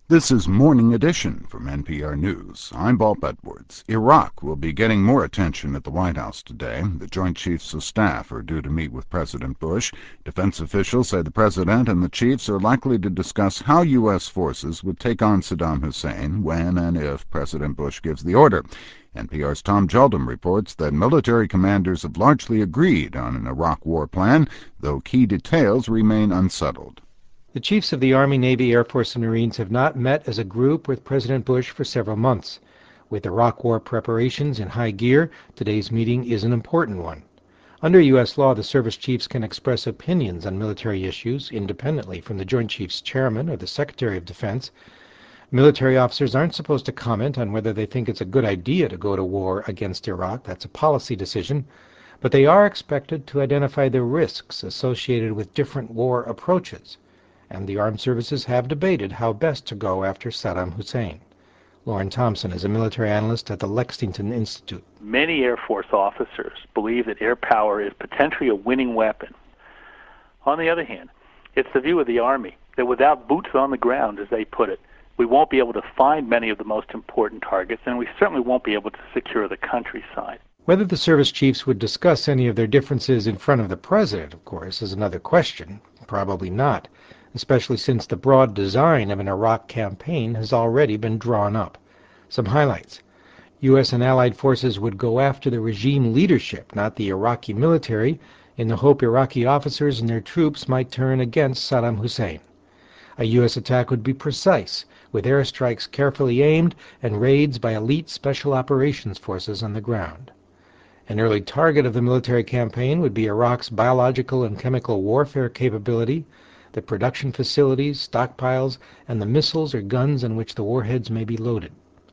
This is Morning Edition from NPR News. I'm Bob Edwards. Iraq will be getting more attention at the White House today. The Joint Chiefs of Staff are due to meet with President Bush. Defense officials say the president and the chiefs are likely to discuss how U.S. forces would take on Saddam Hussein when and if President Bush gives the order. NPR's Tom Jeldum reports that military commanders have largely agreed on an Iraq war plan, though key details remain unsettled. The chiefs of the Army, Navy, Air Force, and Marines have not met as a group with President Bush for several months. With Iraq war preparations in high gear, today's meeting is an important one. Under U.S. law, the service chiefs can express opinions on military issues independently from the Joint Chiefs Chairman or the Secretary of Defense. Military officers aren't supposed to comment on whether they think it's a good idea to go to war against Iraq. That's a policy decision. But they are expected to identify the risks associated with different war approaches. And the armed services have debated how best to go after Saddam Hussein. Lauren Thompson is a military analyst at the Lexington Institute. Many Air Force officers believe that air power is potentially a winning weapon. On the other hand, it's the view of the Army that without boots on the ground, as they put it, we won't be able to find many of the most important targets, and we certainly won't be able to secure the countryside. Whether the service chiefs would discuss any of their differences in front of the president, of course, is another question. Probably not, especially since the broad design of an Iraq campaign has already been drawn up. Some highlights. U.S. and allied forces would go after the regime leadership, not the Iraqi military, in the hope Iraqi officers and their troops might turn against Saddam Hussein. A U.S. attack would be precise, with airstrikes carefully aimed and raids by elite special operations forces on the ground. An early target of the military campaign would be Iraq's biological and chemical warfare capability, the production facilities, stockpiles, and the missiles or guns on which the warheads may be loaded.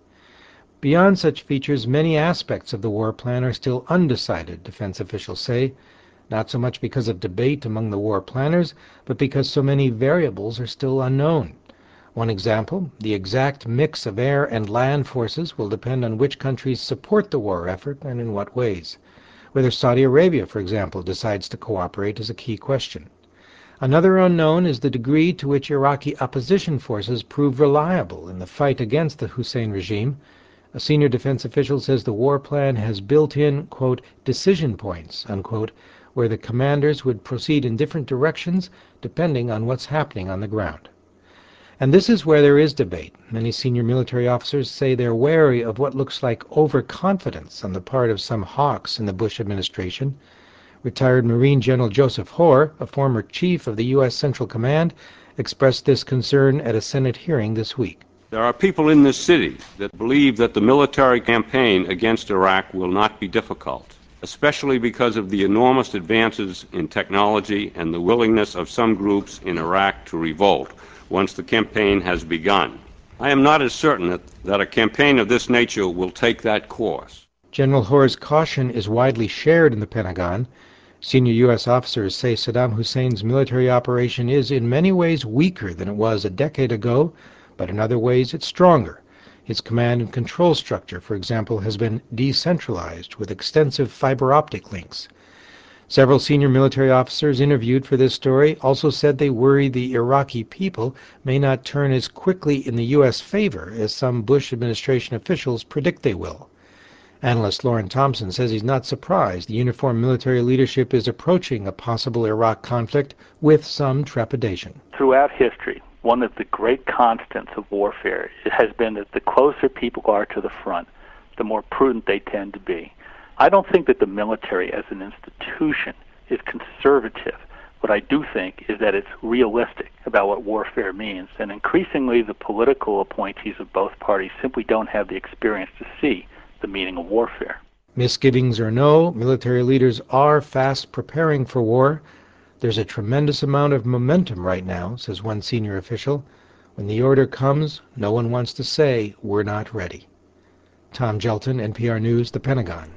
Beyond such features, many aspects of the war plan are still undecided, defense officials say, not so much because of debate among the war planners, but because so many variables are still unknown. One example, the exact mix of air and land forces will depend on which countries support the war effort and in what ways. Whether Saudi Arabia, for example, decides to cooperate is a key question. Another unknown is the degree to which Iraqi opposition forces prove reliable in the fight against the Hussein regime. A senior defense official says the war plan has built-in, quote, decision points, unquote, where the commanders would proceed in different directions depending on what's happening on the ground. And this is where there is debate. Many senior military officers say they're wary of what looks like overconfidence on the part of some hawks in the Bush administration. Retired Marine General Joseph Hoare, a former chief of the U.S. Central Command, expressed this concern at a Senate hearing this week. There are people in this city that believe that the military campaign against Iraq will not be difficult, especially because of the enormous advances in technology and the willingness of some groups in Iraq to revolt once the campaign has begun. I am not as certain that a campaign of this nature will take that course. General Hoare's caution is widely shared in the Pentagon. Senior U.S. officers say Saddam Hussein's military operation is in many ways weaker than it was a decade ago, but in other ways it's stronger. His command and control structure, for example, has been decentralized with extensive fiber optic links. Several senior military officers interviewed for this story also said they worry the Iraqi people may not turn as quickly in the U.S. favor as some Bush administration officials predict they will. Analyst Lauren Thompson says he's not surprised the uniformed military leadership is approaching a possible Iraq conflict with some trepidation. Throughout history, one of the great constants of warfare has been that the closer people are to the front, the more prudent they tend to be. I don't think that the military as an institution is conservative. What I do think is that it's realistic about what warfare means, and increasingly the political appointees of both parties simply don't have the experience to see the meaning of warfare. Misgivings or no, military leaders are fast preparing for war. There's a tremendous amount of momentum right now, says one senior official. When the order comes, no one wants to say, we're not ready. Tom Jeldum, NPR News, The Pentagon.